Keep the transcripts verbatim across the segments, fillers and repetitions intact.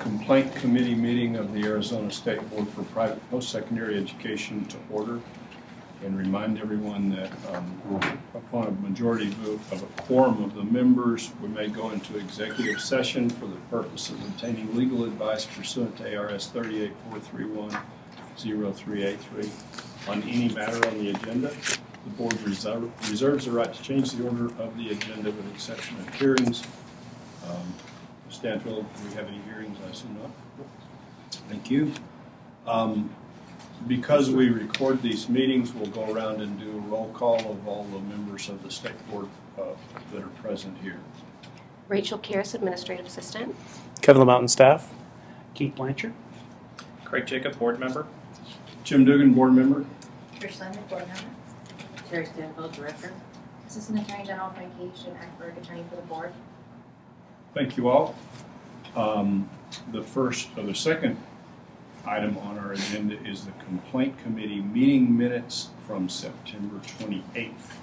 Complaint Committee meeting of the Arizona State Board for Private Post-Secondary Education to order, and remind everyone that um, upon a majority vote of a quorum of the members, we may go into executive session for the purpose of obtaining legal advice pursuant to A R S thirty-eight four three one zero three eight three on any matter on the agenda. The board reserve, reserves the right to change the order of the agenda with the exception of hearings. Um, Stanfield, do we have any hearings? I assume not. Thank you. Um, because we record these meetings, we'll go around and do a roll call of all the members of the state board uh, that are present here. Rachel Karas, Administrative Assistant. Kevin LaMountain, staff. Keith Blanchard. Craig Jacob, board member. Jim Dugan, board member. Trish Lemon, board member. Terry Stanfield, director. Assistant Attorney General Frank H. and Eckberg, attorney for the board. Thank you all. Um, the first or the second item on our agenda is the Complaint Committee meeting minutes from September twenty-eighth.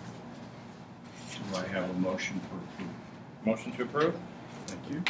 Do I have a motion for approval? Motion to approve. Thank you.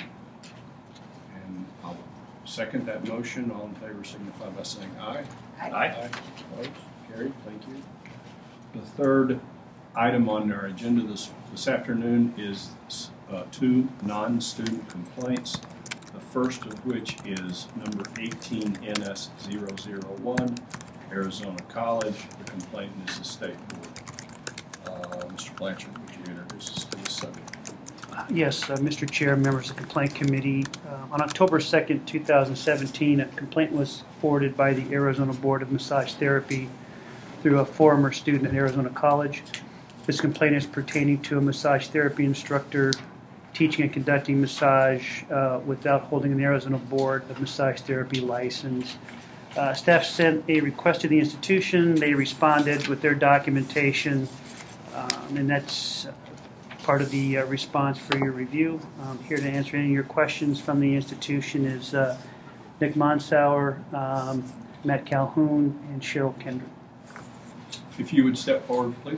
And I'll second that motion. All in favor signify by saying aye. Aye. Aye. Opposed? Carried. Thank you. The third item on our agenda this, this afternoon is uh, two non-student complaints. The first of which is number eighteen N S zero zero one, Arizona College. The complainant is the state board. Uh, Mister Blanchard, would you introduce us to this subject? Uh, yes, uh, Mister Chair, members of the Complaint Committee. Uh, on October second, two thousand seventeen, a complaint was forwarded by the Arizona Board of Massage Therapy through a former student at Arizona College. This complaint is pertaining to a massage therapy instructor teaching and conducting massage uh, without holding an Arizona Board of Massage Therapy license. Uh, staff sent a request to the institution. They responded with their documentation, um, and that's part of the uh, response for your review. Um, here to answer any of your questions from the institution is uh, Nick Monsauer, um, Matt Calhoun, and Cheryl Kendrick. If you would step forward, please.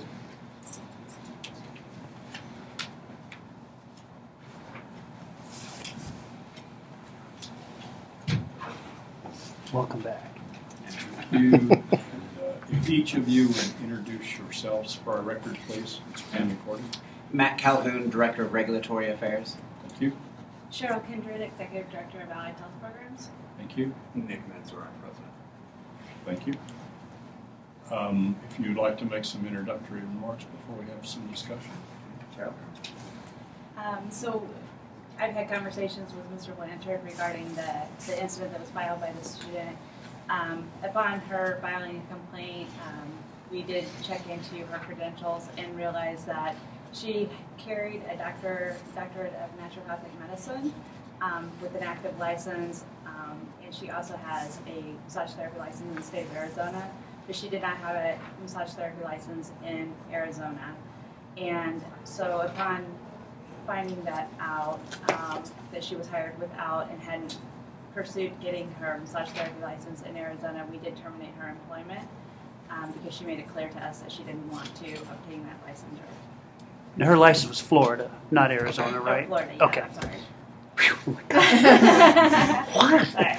Welcome back. You, and, uh, if each of you would introduce yourselves for our record, please. It's being recorded. Matt Calhoun, Director of Regulatory Affairs. Thank you. Cheryl Kindred, Executive Director of Allied Health Programs. Thank you. Nick Mansour, president. Thank you. Um, if you'd like to make some introductory remarks before we have some discussion. Cheryl. Um, so I've had conversations with Mister Blanchard regarding the, the incident that was filed by the student. Um, upon her filing a complaint, um, we did check into her credentials and realized that she carried a doctor, doctorate of naturopathic medicine um, with an active license, um, and she also has a massage therapy license in the state of Arizona, but she did not have a massage therapy license in Arizona. And so upon finding that out, um, that she was hired without and hadn't pursued getting her massage therapy license in Arizona, we did terminate her employment um, because she made it clear to us that she didn't want to obtain that licensure. Now, her license was Florida, not Arizona, right? Oh, Florida, yeah, okay. I'm sorry. Whew, oh my God. Sorry.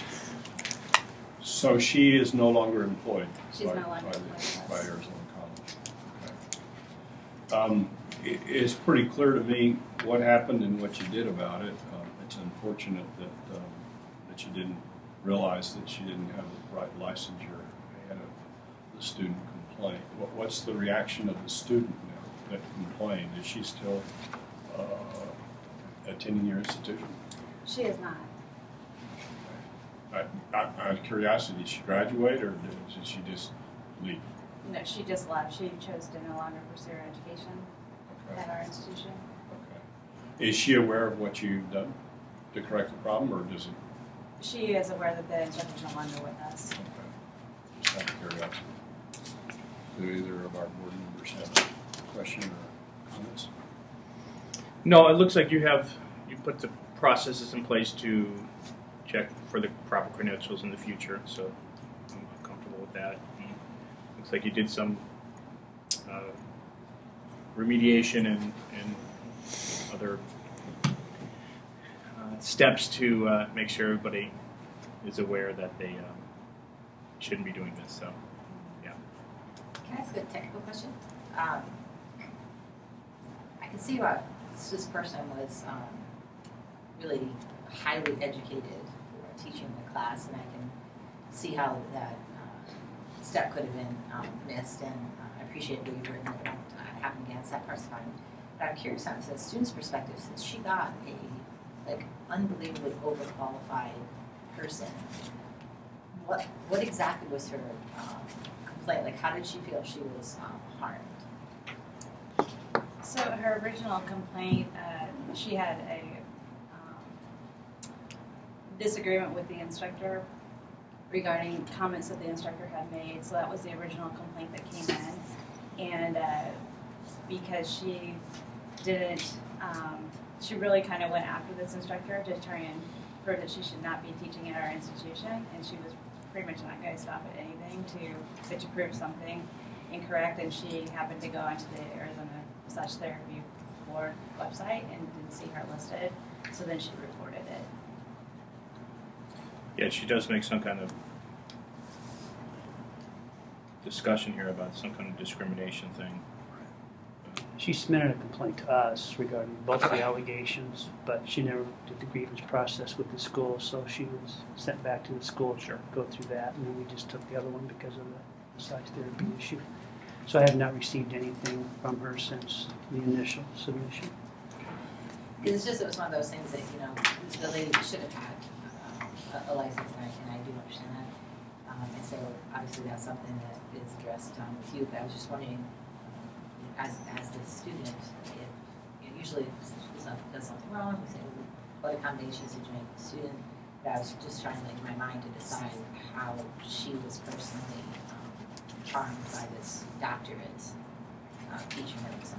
So she is no longer employed. She's by, no longer by, the, employed, by yes. Arizona College. Okay. Um, it, it's pretty clear to me what happened and what you did about it. Um, it's unfortunate that um, that you didn't realize that she didn't have the right licensure ahead of the student complaint. What, what's the reaction of the student now that complained? Is she still uh, attending your institution? She is not. I, I, out of curiosity, did she graduate or did, did she just leave? No, she just left. She chose to no longer pursue her education Okay. at our institution. Okay. Is she aware of what you've done to correct the problem, or does it? She is aware that the instructor is no longer with us. Okay. Just out of curiosity. Do either of our board members have a question or comments? No, it looks like you have you put the processes in place to check for the proper credentials in the future, so I'm comfortable with that. And looks like you did some uh, remediation and, and other uh, uh, steps to uh, make sure everybody is aware that they uh, shouldn't be doing this. So, yeah. Can I ask a technical question? Um, I can see why this person was um, really highly educated for teaching the class, and I can see how that uh, step could have been um, missed, and uh, I appreciate what you've written about uh, happening against that part's fine. But I'm curious on the student's perspective, since she got a like unbelievably overqualified person, what what exactly was her um, complaint? Like, how did she feel she was um, harmed? So her original complaint, uh, she had a um, disagreement with the instructor regarding comments that the instructor had made. So that was the original complaint that came in, and uh, because she didn't, um, she really kind of went after this instructor to try and prove that she should not be teaching at our institution, and she was pretty much not going to stop at anything to but to prove something incorrect. And she happened to go onto the Arizona Massage Therapy Board website and didn't see her listed, so then she reported it. Yeah, she does make some kind of discussion here about some kind of discrimination thing. She submitted a complaint to us regarding both the allegations, but she never did the grievance process with the school, so she was sent back to the school to go through that, and then we just took the other one because of the massage therapy issue. So I have not received anything from her since the initial submission. It's just, it was one of those things that, you know, the lady should have had um, a, a license, and I, and I do understand that. Um, and so, obviously, that's something that is addressed um, with you, but I was just wondering, as as the student, if, you know, usually if someone does something wrong, we say, what accommodations did you make the student? But I was just trying, like, in my mind to decide how she was personally um, harmed by this doctorate uh, teaching her massage.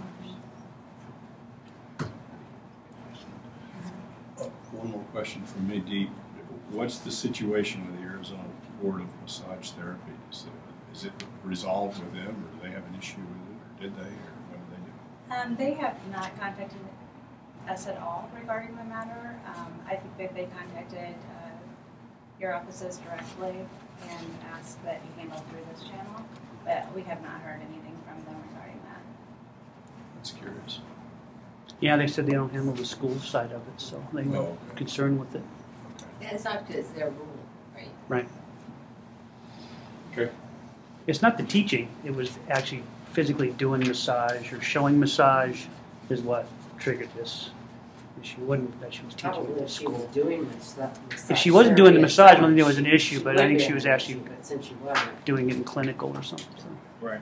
One more question from me, Dee. What's the situation with the Arizona Board of Massage Therapy? Is it, is it resolved with them, or do they have an issue with it, or did they, or what do they do? Um, they have not contacted us at all regarding the matter. Um, I think that they contacted uh, your offices directly and asked that you handle through this channel, but we have not heard anything from them regarding that. That's curious. Yeah, they said they don't handle the school side of it, so they were Oh, okay. concerned with it. And it's not because it's their rule, right? Right. Okay. It's not the teaching, it was actually physically doing massage or showing massage is what triggered this issue. It wasn't that she was teaching Probably at the if she was school. doing the stuff. If she wasn't doing the massage, I don't think there was an issue, but I think she was would be an actually issue, but since she wasn't. doing it in clinical or something. So. Right.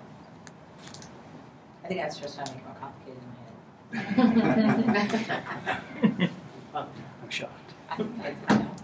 I think that's just trying to make it more complicated in my head. I'm shocked. I, I, I know.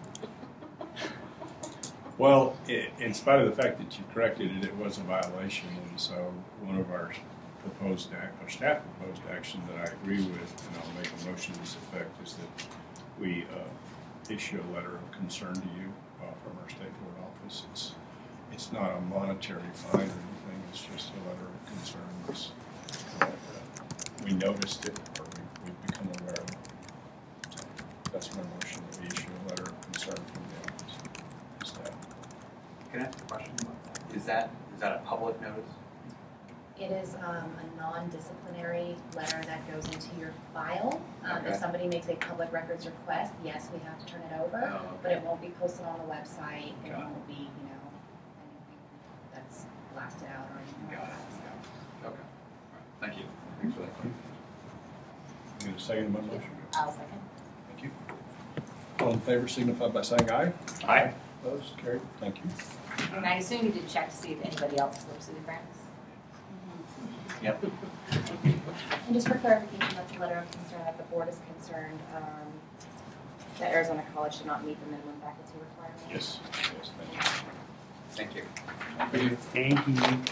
Well, I in spite of the fact that you corrected it, it was a violation, and so one of our proposed, act, our staff proposed action that I agree with, and I'll make a motion to this effect, is that we uh, issue a letter of concern to you uh, from our state board office. It's it's not a monetary fine or anything; it's just a letter of concern. It's, uh, we noticed it, or we, we've become aware of it. So that's my motion, that we issue a letter of concern from the office to staff. Can I ask a question about that? Is that, is that a public notice? It is um, a non-disciplinary letter that goes into your file. Um, Okay. If somebody makes a public records request, yes, we have to turn it over, Oh, okay. but it won't be posted on the website. It Got it. won't be, you know, anything that's blasted out or anything like Got that. it. So. Okay. All right. Thank you. Thanks for that. You gonna second my motion? I'll second. Thank you. All in favor signify by saying aye. Aye. Opposed? Carried. Thank you. And I assume you did check to see if anybody else slips through the cracks? Yep. And just for clarification, that's a letter of concern that the board is concerned um, that Arizona College should not meet the minimum faculty requirement. Yes. Yes, thank you. Thank you. Thank you.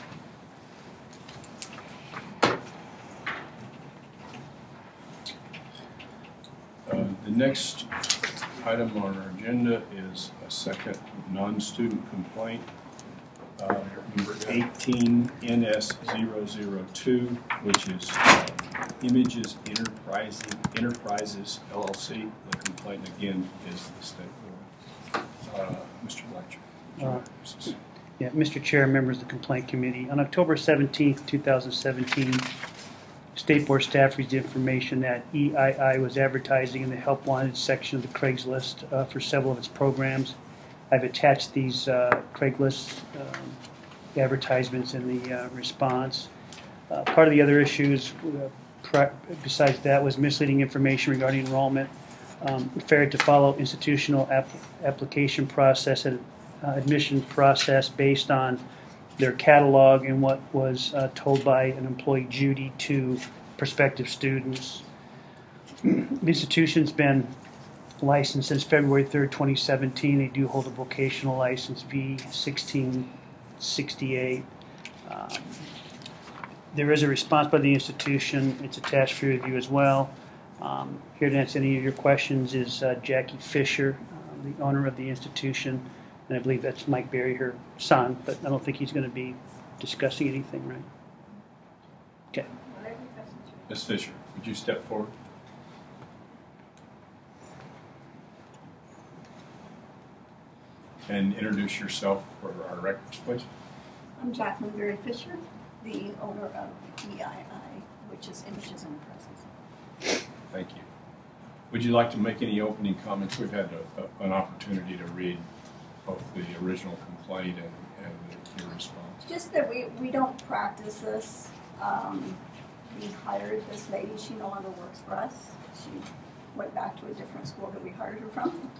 Uh, The next item on our agenda is a second non-student complaint. Uh, Number eighteen N S zero zero two, which is uh, Images Enterprising Enterprises L L C. The complaint again is the state board. Uh, Mister Blanchard. Uh, Yeah, Mister Chair, members of the Complaint Committee, on October seventeenth, two thousand seventeen, State Board staff received information that E I I was advertising in the Help Wanted section of the Craigslist uh, for several of its programs. I've attached these uh, Craigslist um, advertisements in the uh, response. Uh, part of the other issues, uh, pri- besides that, was misleading information regarding enrollment. Um, failed to follow institutional app- application process and uh, admission process based on their catalog and what was uh, told by an employee, Judy, to prospective students. The institution's been licensed since February third, twenty seventeen. They do hold a vocational license, V sixteen sixty-eight. Um, there is a response by the institution. It's attached for review as well. Um, here to answer any of your questions is uh, Jackie Fisher, uh, the owner of the institution, and I believe that's Mike Berry, her son, but I don't think he's going to be discussing anything, right? Okay. Miz Fisher, would you step forward? And introduce yourself for our records, please. I'm Jacqueline Berry Fisher, the owner of E I I, which is Images in the Presence. Thank you. Would you like to make any opening comments? We've had a, a, an opportunity to read both the original complaint and, and your response. Just that we, we don't practice this. Um, we hired this lady. She no longer works for us. She went back to a different school that we hired her from.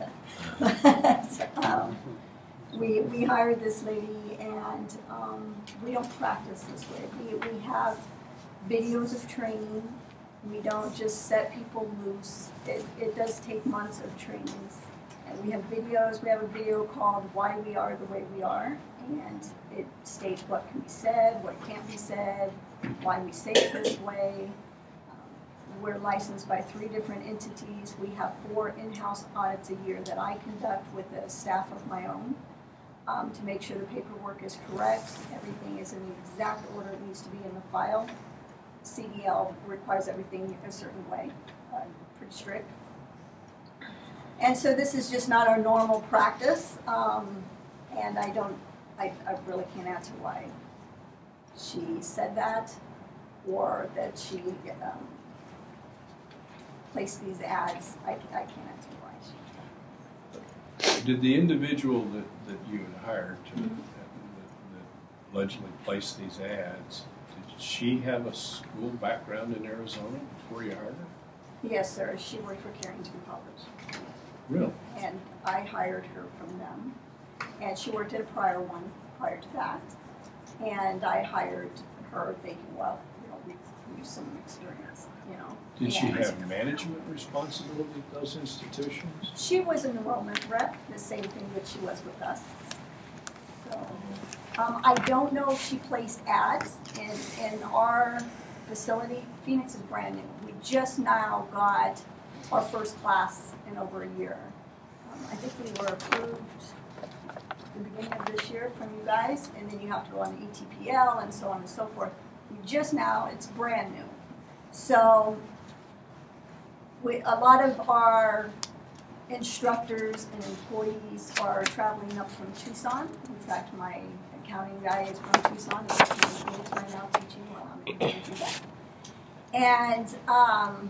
but, um, we, we hired this lady, and um, we don't practice this way. We, we have videos of training. We don't just set people loose. It, it does take months of training. And we have videos. We have a video called Why We Are the Way We Are, and it states what can be said, what can't be said, why we say it this way. Um, we're licensed by three different entities. We have four in-house audits a year that I conduct with a staff of my own um, to make sure the paperwork is correct. Everything is in the exact order it needs to be in the file. C D L requires everything a certain way, uh, pretty strict. And so this is just not our normal practice, um, and I don't, I, I really can't answer why she said that, or that she um, placed these ads. I, I can't answer why she. Did the individual that, that you had hired to Mm-hmm. that, that allegedly placed these ads, did she have a school background in Arizona before you hired her? Yes, sir. She worked for Carrington College. Really? And I hired her from them. And she worked at a prior one prior to that. And I hired her thinking, well, you know, we use some experience, you know. Did she And have management responsibility at those institutions? She was an enrollment rep, the same thing that she was with us. So, um, I don't know if she placed ads in, in our facility. Phoenix is brand new. We just now got our first class in over a year. Um, I think we were approved at the beginning of this year from you guys, and then you have to go on the E T P L and so on and so forth. We just now, it's brand new. So we, a lot of our instructors and employees are traveling up from Tucson. In fact, my accounting guy is from Tucson. He's in Phoenix right now teaching while I'm in Canada. And um,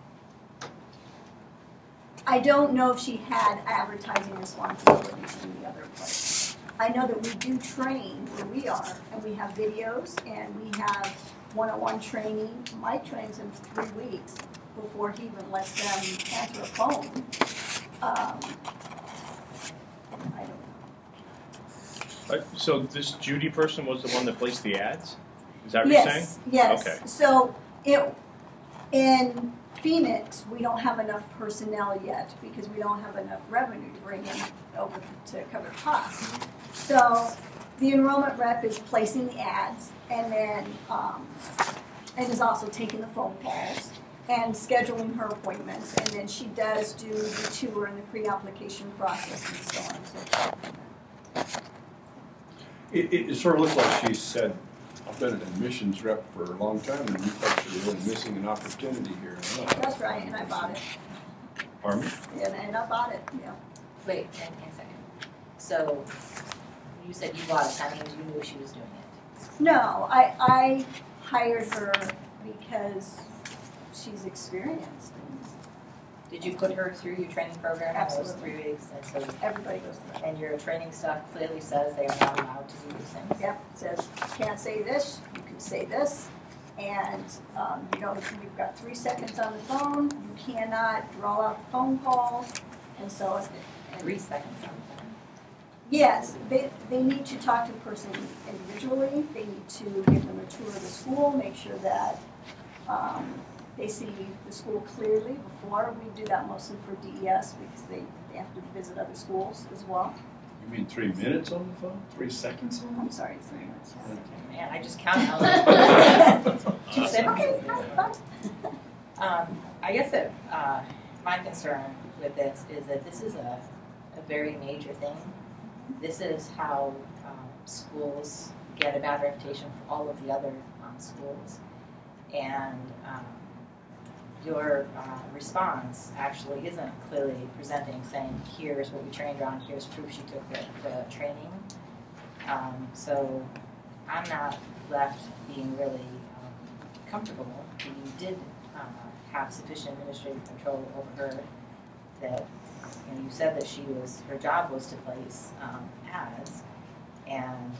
I don't know if she had advertising responsibilities in the other place. I know that we do train where we are, and we have videos, and we have one-on-one training. Mike trains them for three weeks before he even lets them answer a phone. Um, I don't know. Uh, so this Judy person was the one that placed the ads? Is that what you're saying? Yes, yes. Okay. So it, in Phoenix, we don't have enough personnel yet because we don't have enough revenue to bring in over to cover costs. So the enrollment rep is placing the ads, and then um, and is also taking the phone calls and scheduling her appointments, and then she does do the tour and the pre-application process and so on and so forth. It, it, it sort of looked like she said, I've been an admissions rep for a long time, and you folks are really missing an opportunity here. That's right, and I bought it. Pardon me? And, and I bought it, yeah. Wait, hang hang a second. So, you said you bought it, that means you knew she was doing it. No, I, I hired her because she's experienced and Did you put her through your training program in those Absolutely. three weeks? And so, everybody goes through it. and your training stuff clearly says they are not allowed to do these things? Yep, it says, you can't say this, you can say this, and, um, you know, you've got three seconds on the phone, you cannot draw out phone calls, and so. if- and- Three seconds on the phone. Yes, they, they need to talk to the person individually, they need to give them a tour of the school, make sure that, um, they see the school clearly before. We do that mostly for D E S because they, they have to visit other schools as well. You mean three minutes on the phone? Three seconds on the phone? I'm sorry, three minutes. Man, I just counted out. Two Okay, sentences. fine, fine. Um, I guess that uh, my concern with this is that this is a, a very major thing. This is how um, schools get a bad reputation for all of the other um, schools. And um, your uh, response actually isn't clearly presenting, saying, here's what we trained her on, here's proof she took the, the training. Um, so I'm not left being really um, comfortable. You did uh, have sufficient administrative control over her that, you know, you said that she was, her job was to place um, ads, and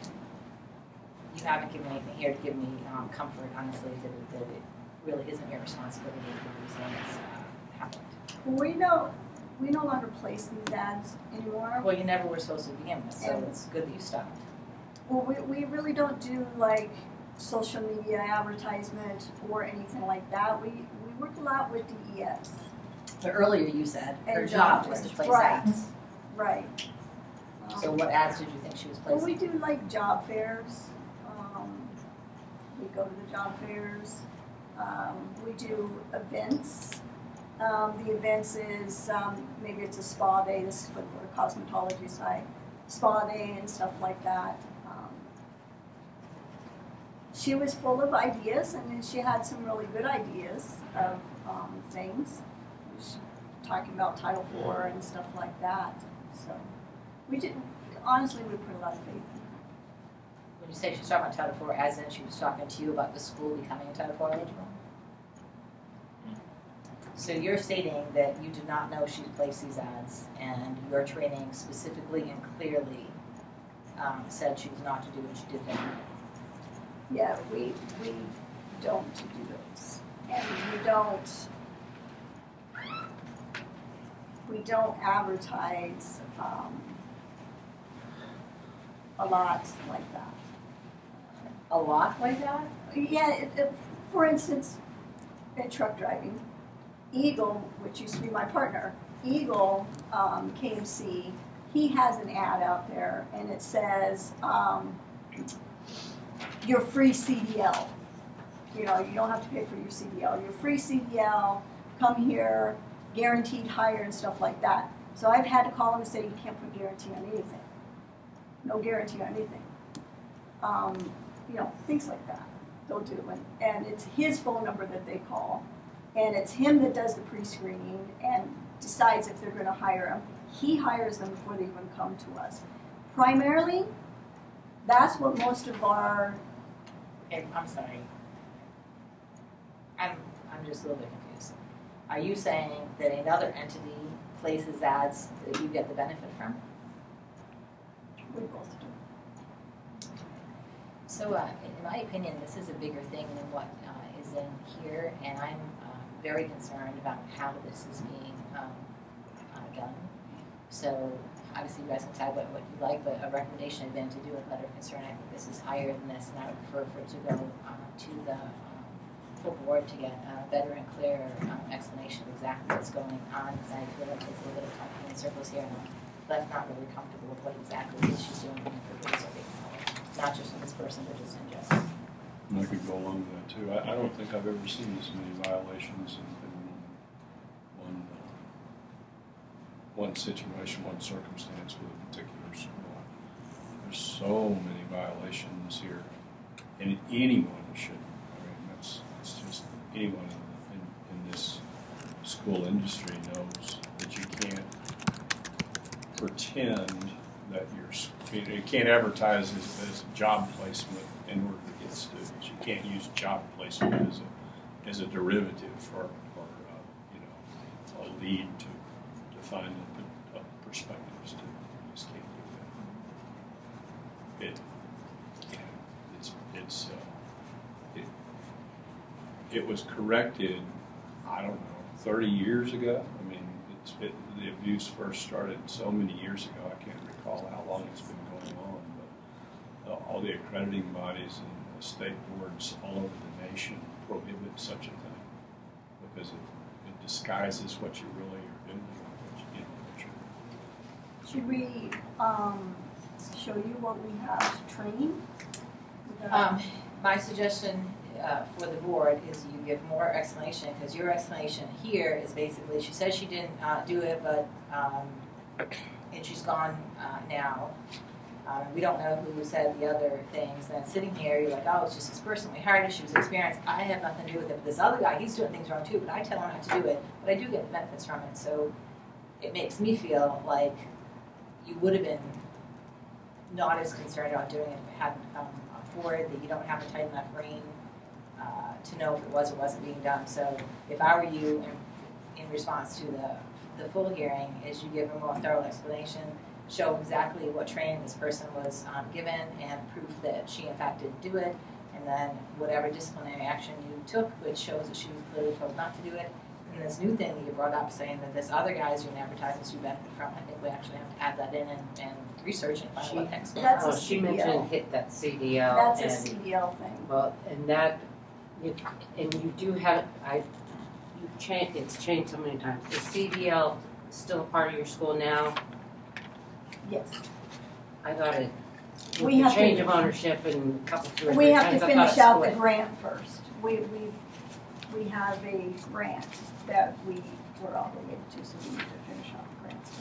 you haven't given anything here to give me um, comfort, honestly, that it, that it really isn't your responsibility for these things uh, happened. We no, we no longer place these ads anymore. Well, you never were supposed to begin with, so And- it's good that you stopped. Well, we, we really don't do like social media advertisement or anything like that. We, we work a lot with D E S. But earlier you said her And job job was to fairs, place right. ads. Right. So Um, what ads did you think she was Well, placing? we do like job fairs. Um, we go to the job fairs. Um, we do events. Um, the events is um, maybe it's a spa day. This is for the cosmetology side, spa day and stuff like that. Um, she was full of ideas, and then she had some really good ideas of um, things. She, talking about Title four and stuff like that. So we did. Honestly, we put a lot of faith in her. When you say she's talking about Title four, as in she was talking to you about the school becoming a Title four eligible? So you're stating that you did not know she'd placed these ads, and your training specifically and clearly um, said she was not to do what she did there. Yeah, we, we don't do those. And we don't, we don't advertise, um, a lot like that. A lot like that? Yeah, it, it, for instance, in truck driving, Eagle, which used to be my partner, Eagle, um, K M C, he has an ad out there, and it says, um, your free C D L. You know, you don't have to pay for your C D L. Your free C D L, come here, guaranteed hire and stuff like that. So I've had to call him and say, you can't put guarantee on anything. No guarantee on anything. Um, you know, things like that. They'll do. And, and it's his phone number that they call. And it's him that does the pre-screening and decides if they're going to hire them. He hires them before they even come to us. Primarily, that's what most of our... Okay, I'm sorry. I'm, I'm just a little bit confused. Are you saying that another entity places ads that you get the benefit from? We both do. So, uh, in my opinion, this is a bigger thing than what uh, is in here, and I'm uh, very concerned about how this is being um, uh, done. So, obviously, you guys can decide what, what you like, but a recommendation had been to do a letter of concern. I think this is higher than this, and I would prefer for it to go uh, to the um, full board to get a better and clearer um, explanation of exactly what's going on, because I feel like it's a little bit of talking in circles here, and I'm left not really comfortable with what exactly it is she's doing and for what is being followed. Not just in this person, but just in general. And I could go along with that too. I, I don't think I've ever seen this many violations in, in one, uh, one situation, one circumstance with a particular school. There's so many violations here, and anyone should. I mean, that's, that's just anyone in, in, in this school industry knows pretend that you're, s- you know, you can't advertise as, as job placement in order to get students. You can't use job placement as a, as a derivative or, or uh, you know, a lead to, to find a, a prospective student. You just can't do that. It, yeah, it's, it's, uh, it, it was corrected, I don't know, thirty years ago. I mean, it's, it, the abuse first started so many years ago, I can't recall how long it's been going on, but uh, all the accrediting bodies and the state boards all over the nation prohibit such a thing because it, it disguises what you really are doing. What you, you know, what Should we um, show you what we have to train? The- Um, my suggestion uh, for the board is you give more explanation, because your explanation here is basically, she says she didn't uh, do it, but, um, and she's gone uh, now. Um, we don't know who said the other things. And sitting here, you're like, oh, it's just this person. We hired her. She was experienced. I have nothing to do with it. But this other guy, he's doing things wrong too. But I tell him not to do it. But I do get the benefits from it. So it makes me feel like you would have been not as concerned about doing it if it hadn't come forward, that you don't have a tight enough brain uh, to know if it was or wasn't being done. So if I were you, in, in response to the, the full hearing, is you give a more thorough explanation, show exactly what training this person was um, given, and proof that she in fact didn't do it, and then whatever disciplinary action you took, which shows that she was clearly told not to do it. And this new thing that you brought up, saying that this other guy is doing advertisements you benefit from, I think we actually have to add that in and, and research and find out what the heck's going That's on. a Oh, she C D L. mentioned hit that C D L. That's a and, C D L thing. Well, and that, you, and you do have, I, you've changed, it's changed so many times. Is C D L still a part of your school now? Yes. I thought it, with We the have to- change of ownership and a couple, two or We three have times, to I thought finish it out the split. grant first. We, we, we have a grant that we were obligated to, so we need to finish out the grants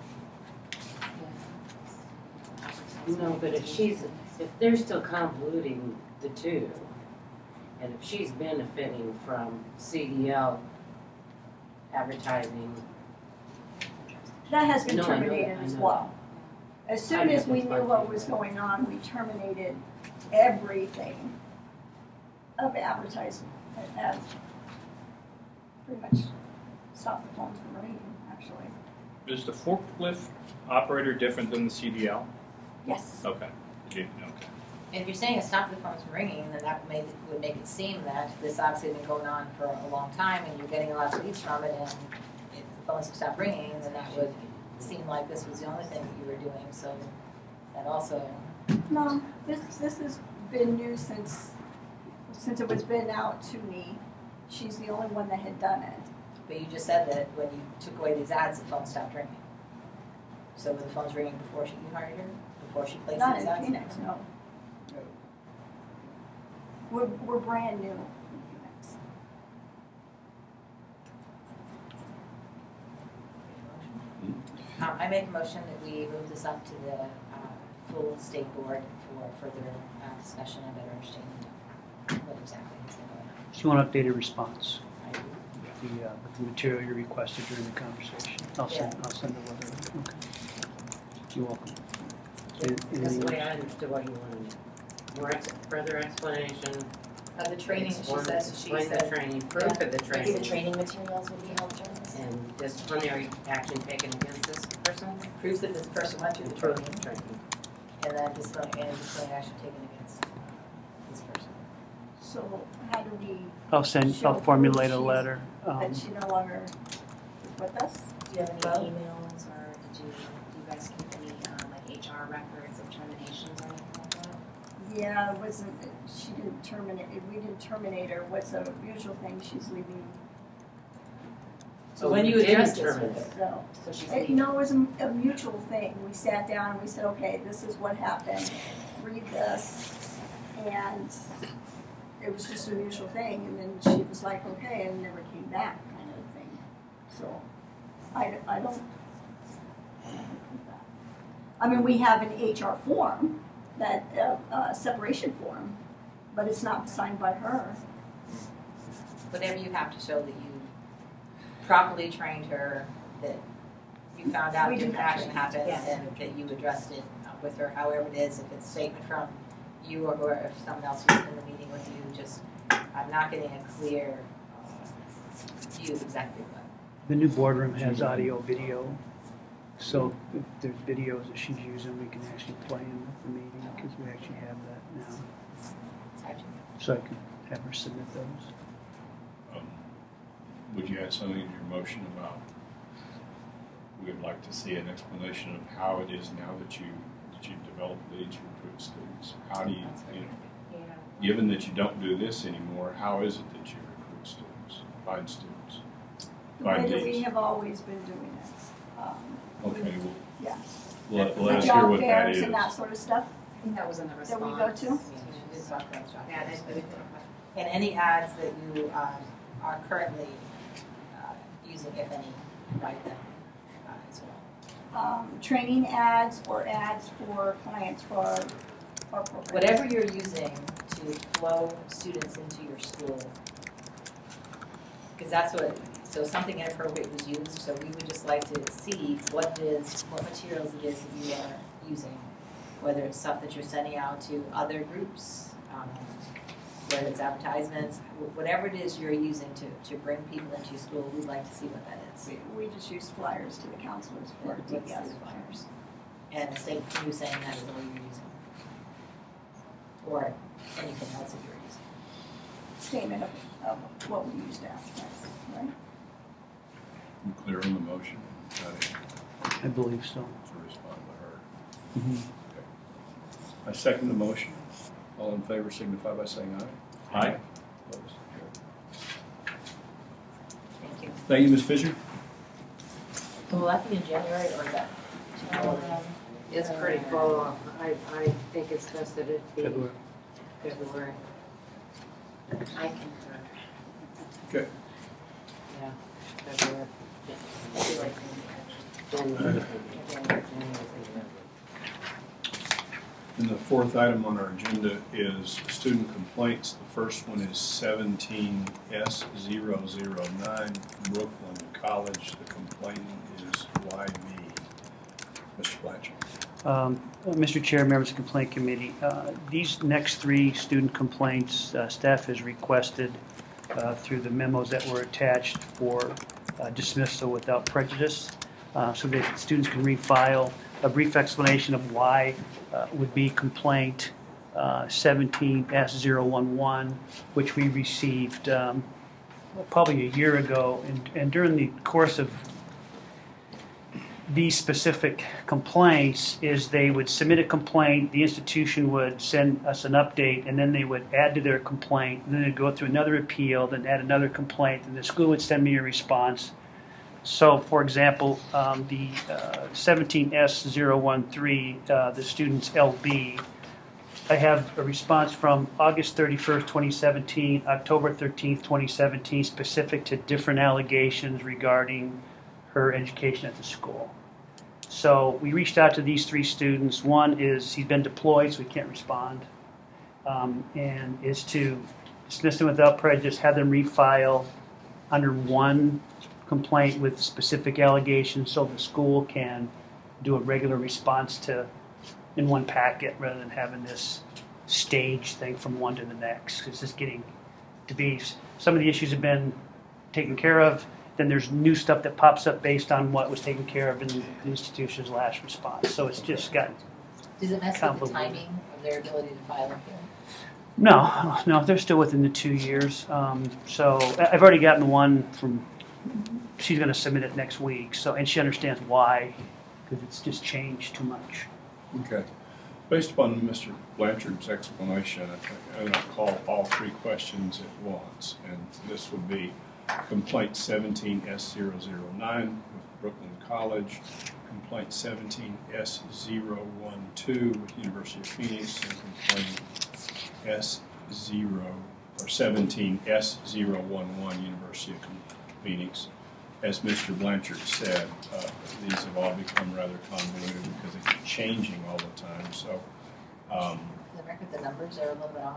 first. No, but if she's, if they're still convoluting the two, and if she's benefiting from C D L advertising, That has been No, I know terminated that, I as know well. As I soon know as we that's knew fine. what was going on, we terminated everything of advertising. It has pretty much stopped the phones from ringing, actually. Is the forklift operator different than the C D L? Yes. Okay. Did you- okay. And if you're saying it stopped the phones from ringing, then that would make, it, would make it seem that this obviously had been going on for a long time and you're getting a lot of leads from it, and if the phones have stopped ringing, then that would seem like this was the only thing that you were doing. So that also, No, this, this has been new since, since it was been out to me. She's the only one that had done it. but you just said that when you took away these ads, the phone stopped ringing. So were the phones ringing before she, you hired her? Before she placed Not these in ads? Phoenix, no. We're, we're brand new in Phoenix. Um, I make a motion that we move this up to the uh, full state board for further uh, discussion and better understanding of what exactly is going on. So you want updated response I do. with the, uh, with the material you requested during the conversation. I'll send, I'll send the letter. Okay. You're welcome. that's Anything the way else? I understood what you wanted. More ex- further explanation. Of the training, she explain- says, she Explain the said, training, proof of the Maybe the training, training materials would be helpful. and disciplinary action taken against this person. proof that this person went through the Proof training, of training. and then disciplinary, and disciplinary action taken against uh, this person. So how do we, I'll send, I'll formulate a letter. um, that she no longer is with us? Do you have any Well- emails, or did you, do you guys keep any, um, like H R records of terminations or anything like that? Yeah, it wasn't, she didn't terminate, we didn't terminate her. What's a usual thing? She's leaving, So Oh, when you didn't addressed this with terminate. her, so. So she's It, leaving. no, it was a, a mutual thing. We sat down and we said, okay, this is what happened. Read this. And it was just a mutual thing. And then she was like, okay, and never came back, kind of thing. So I, I don't. I mean, we have an H R form, that uh, uh, separation form, but it's not signed by her. whatever you have to show that you properly trained her, that you found out We do infraction have happened Yes. and that you addressed it with her, however it is, if it's a statement from you or whoever, if someone else was in the meeting with you, just, I'm not getting a clear uh, view of exactly what. The new boardroom has audio, video, so if there's videos that she's using, we can actually play in the meeting, because we actually have that now. So I can have her submit those. Um, Would you add something to your motion about, we would like to see an explanation of how it is now that you, that you develop leads, recruit students? How do you, you know, Yeah. given that you don't do this anymore, how is it that you recruit students, find students? The way Find that we leads? have always been doing it. Um, Okay, well, Yeah. let, The let us hear job what that fairs is. and that sort of stuff. I think that was in the That response. we go to? Yeah, she did talk about job Yeah, fairs. they, they, And any ads that you um, are currently uh, using, if any, write them uh, as well. Um, training ads or ads for clients for our, our program. Whatever you're using to flow students into your school, because that's what, so something inappropriate was used, so we would just like to see what it is, what materials it is that you are using, whether it's stuff that you're sending out to other groups, um, whether it's advertisements, wh- whatever it is you're using to, to bring people into your school, we'd like to see what that is. We, we just use flyers to the counselors for What's D the E S flyers? flyers. And a statement from you saying that is all you're using. Or anything else that you're using. Statement of, of what we used to advertise, right? You clear on the motion? Got it. I believe so. To respond to her. Mhm. I second the motion. All in favor signify by saying aye. Aye. Opposed? Carried. Thank you. Thank you, Miz Fisher. Will that be in January or is that? Um, It's pretty full. I, I think it's best that it be February. February. I can, Okay. yeah, February. January. And the fourth item on our agenda is student complaints. The first one is seventeen S zero zero nine, Brooklyn College. The complainant is Y V. Mister Blanchard. Um, Mister Chair, members of the Complaint Committee, uh, these next three student complaints, uh, staff has requested uh, through the memos that were attached for uh, dismissal without prejudice, uh, so that students can refile. A brief explanation of why uh, would be complaint uh, seventeen S zero one one, which we received um, probably a year ago, and, and during the course of these specific complaints is they would submit a complaint, the institution would send us an update, and then they would add to their complaint, and then they'd go through another appeal, then add another complaint, and the school would send me a response. So, for example, um, the uh, seventeen S zero one three, uh, the student's L B, I have a response from August thirty-first, twenty seventeen, October thirteenth, twenty seventeen, specific to different allegations regarding her education at the school. So we reached out to these three students. One is he's been deployed, so he can't respond, um, and is to dismiss them without prejudice, have them refile under one complaint with specific allegations, so the school can do a regular response to in one packet rather than having this stage thing from one to the next. It's just getting to be, some of the issues have been taken care of. Then there's new stuff that pops up based on what was taken care of in the institution's last response. So it's just gotten Does it mess with the convoluted. timing of their ability to file a hearing? No, no, they're still within the two years. Um, so I- I've already gotten one from, she's going to submit it next week. So, and she understands why, because it's just changed too much. Okay. Based upon Mister Blanchard's explanation, I think I'm going to call all three questions at once. And this would be complaint seventeen S zero zero nine with Brooklyn College, complaint seventeen S zero one two with University of Phoenix, and complaint S zero or seventeen S zero one one University of Phoenix. As Mister Blanchard said, uh, these have all become rather convoluted because they keep changing all the time. So, um, For the record, the numbers are a little bit off.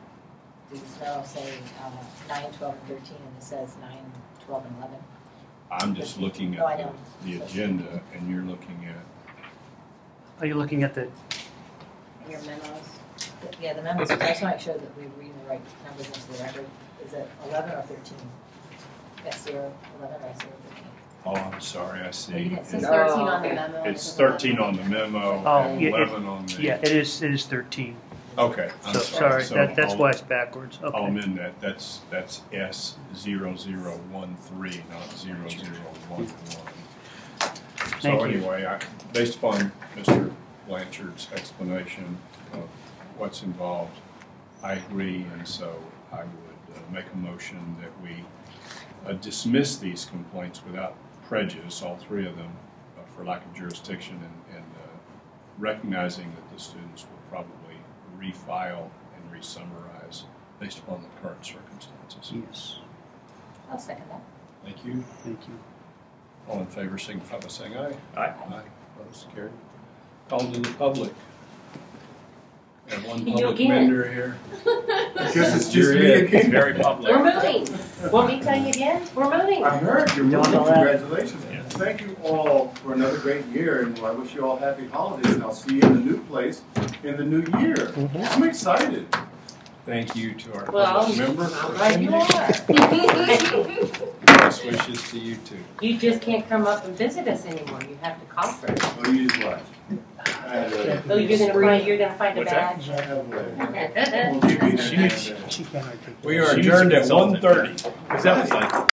These now say uh, nine, twelve, and thirteen, and it says nine, twelve, and eleven. I'm just looking Oh, I at know. the, the agenda, and you're looking at, Are you looking at the, Your memos. Yeah, the members, I just want to make sure that we're reading the right numbers into the record. Is it eleven or thirteen? S zero, eleven or S zero, thirteen? oh, I'm sorry, I Well, you see. didn't It say says that. thirteen on the memo. It's thirteen on the memo, Oh, and yeah, it- eleven on the. yeah, it is, it is thirteen. Okay, I'm So, sorry. sorry, So that, that's I'll- why it's backwards. I'll Okay. amend that. That's, that's S zero zero one three, not zero zero one one. So Thank you. anyway, I, based upon Mister Blanchard's explanation of what's involved, I agree, and so I would uh, make a motion that we uh, dismiss these complaints without prejudice, all three of them, uh, for lack of jurisdiction, and, and uh, recognizing that the students will probably refile and re-summarize based upon the current circumstances. Yes, I'll second that. Thank you. thank you. All in favor, signify by saying aye. Aye. Aye. Opposed, carried. Call to the public. We have one You public again. member here. I guess it's just You're me it. again. Very public. We're moving. Want me to tell you again? We're moving. I heard you're Don't moving. know that. Congratulations. Thank you all for another great year, and I wish you all happy holidays, and I'll see you in the new place in the new year. Mhm. I'm excited. Thank you to our Well, public member. I'm glad you are. Best wishes to you too. You just can't come up and visit us anymore. You have to call for it. Oh, you just watch. I have a- So you're gonna find, you're gonna find a What's that? badge. I have a- Okay. We'll give you She that. needs- She can't articulate. We are She needs adjourned to at consult one it. thirty. Because that was like